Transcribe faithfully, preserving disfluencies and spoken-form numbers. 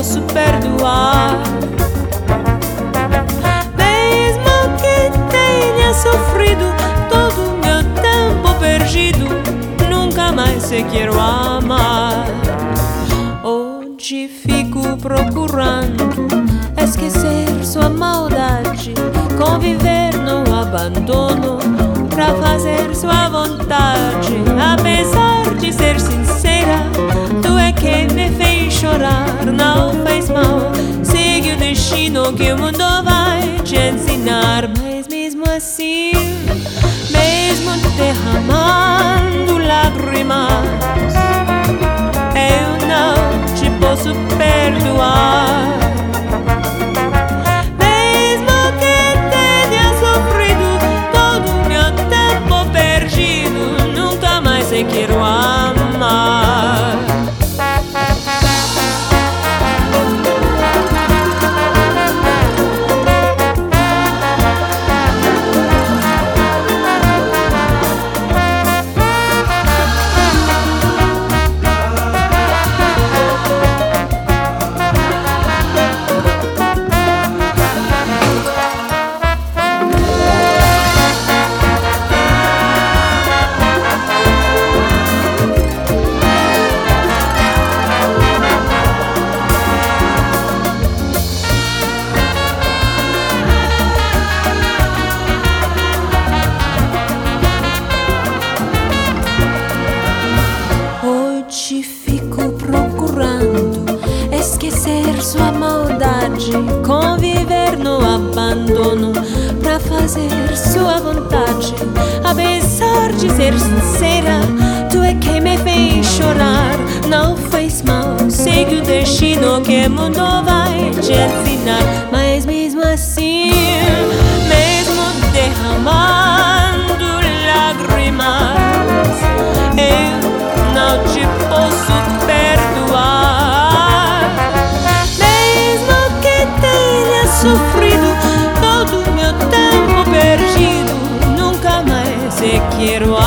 posso perdoar. Mesmo que tenha sofrido todo o meu tempo perdido, nunca mais te quero amar. Hoje fico procurando esquecer sua maldade, conviver no abandono pra fazer sua vontade. Apesar de ser sincera, tu é quem me fez chorar. Não fez mal, segue o destino que o mundo vai te ensinar. Mas mesmo assim, mesmo derramando lágrimas, eu não te posso perdoar. Mesmo que tenha sofrido todo o meu tempo perdido, nunca mais te quero amar. Hoje fico procurando esquecer sua maldade, conviver no abandono pra fazer sua vontade. Apesar de ser sincera, tu é quem me fez chorar. Não fez mal, segue o destino que o mundo vai te ensinar. Mas mesmo assim, mesmo derramando lágrimas, eu não te posso perdoar. Mesmo que tenha sofrido todo o meu tempo perdido, nunca mais te quero